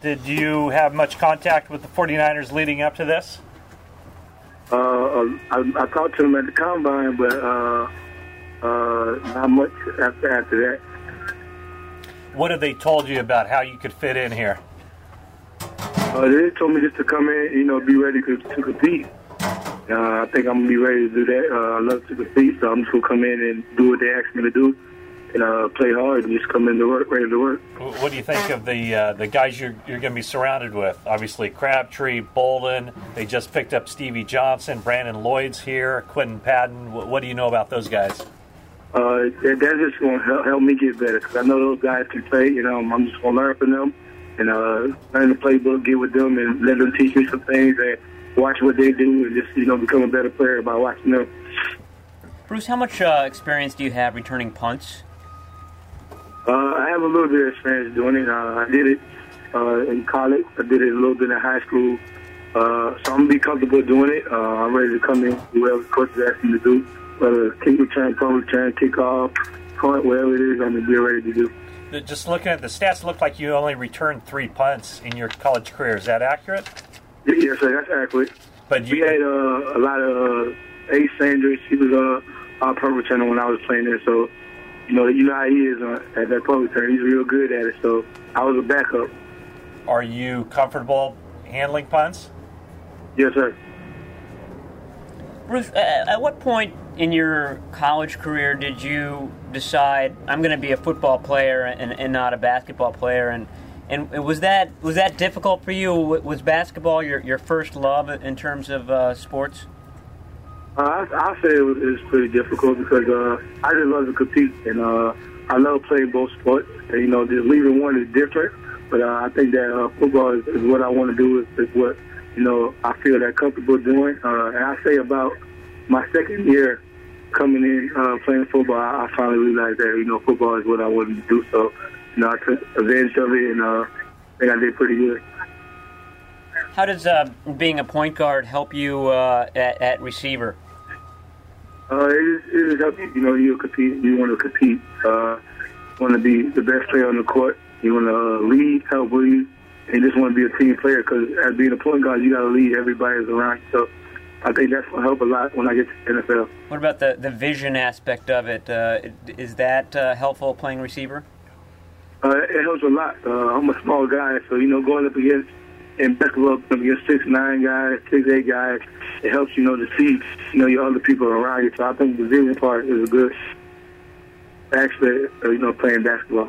Did you have much contact with the 49ers leading up to this? I talked to them at the combine, but not much after that. What have they told you about how you could fit in here? They told me just to come in, be ready to compete. I think I'm going to be ready to do that. I love to compete, so I'm just going to come in and do what they ask me to do and play hard and just come in to work, ready to work. What do you think of the guys you're going to be surrounded with? Obviously, Crabtree, Bolden. They just picked up Stevie Johnson. Brandon Lloyd's here. Quentin Patton. What do you know about those guys? That's just going to help me get better because I know those guys can play. I'm just going to learn from them and learn the playbook, get with them, and let them teach me some things and watch what they do and just, become a better player by watching them. Bruce, how much experience do you have returning punts? I have a little bit of experience doing it. I did it in college. I did it a little bit in high school. So I'm going to be comfortable doing it. I'm ready to come in, do whatever the coach is asking me to do. Whether kick return, punt return, kickoff, punt, whatever it is, I'm going to be ready to do. Just looking at the stats, look like you only returned 3 punts in your college career. Is that accurate? Yes, sir, that's accurate. But we had a lot of Ace Sanders. He was our punt returner when I was playing there. So, you know how he is at that punt return. He's real good at it. So I was a backup. Are you comfortable handling punts? Yes, sir. Bruce, at what point in your college career did you decide I'm going to be a football player and not a basketball player? And was that difficult for you? Was basketball your first love in terms of sports? I say it was pretty difficult because I just love to compete and I love playing both sports. And, just leaving one is different, but I think that football is what I want to do. Is what I feel that comfortable doing. And I say about my second year coming in playing football, I finally realized that football is what I wanted to do. So I took advantage of it, and I think I did pretty good. How does being a point guard help you at receiver? It helps you. You compete. You want to compete. Want to be the best player on the court. You want to lead, help lead, and you just want to be a team player. Because as being a point guard, you got to lead everybody that's around you. So I think that's going to help a lot when I get to the NFL. What about the vision aspect of it? Is that helpful playing receiver? It helps a lot. I'm a small guy, so going up against and basketball up against 6'9" guys, 6'8" guys, it helps to see your other people around you. So I think the vision part is a good aspect of playing basketball.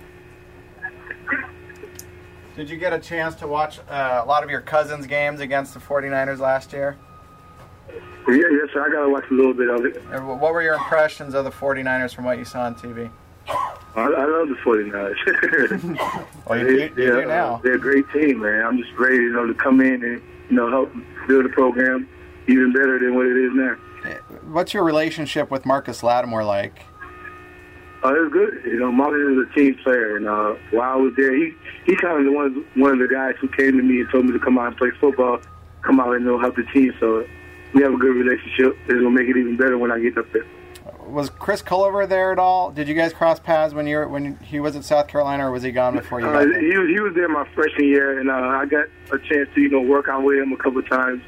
Did you get a chance to watch a lot of your cousins' games against the 49ers last year? Yes, sir. I got to watch a little bit of it. And what were your impressions of the 49ers from what you saw on TV? I love the 49ers. Well, you do now. They're a great team, man. I'm just ready, to come in and, help build the program even better than what it is now. What's your relationship with Marcus Lattimore like? It's good. Marcus is a team player, and while I was there, he kind of one of the guys who came to me and told me to come out and play football, come out and help the team. So we have a good relationship. It's gonna make it even better when I get up there. Was Chris Culliver there at all? Did you guys cross paths when he was at South Carolina, or was he gone before you got there? He was there my freshman year, and I got a chance to work out with him a couple of times.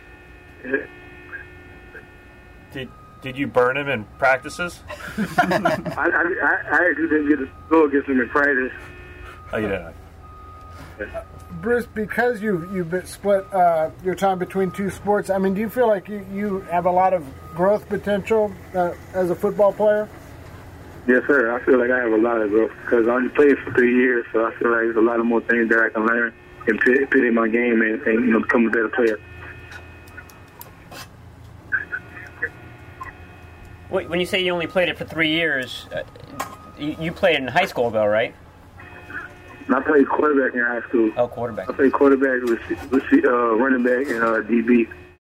Did you burn him in practices? I actually didn't get to go against him in practice. Oh, you didn't? Bruce, because you've split your time between two sports, do you feel like you have a lot of growth potential as a football player? Yes, sir. I feel like I have a lot of growth because I only played for 3 years, so I feel like there's a lot of more things that I can learn and put in my game and become a better player. When you say you only played it for 3 years, you played in high school, though, right? I played quarterback in high school. Oh, quarterback. I played quarterback, running back, and DB.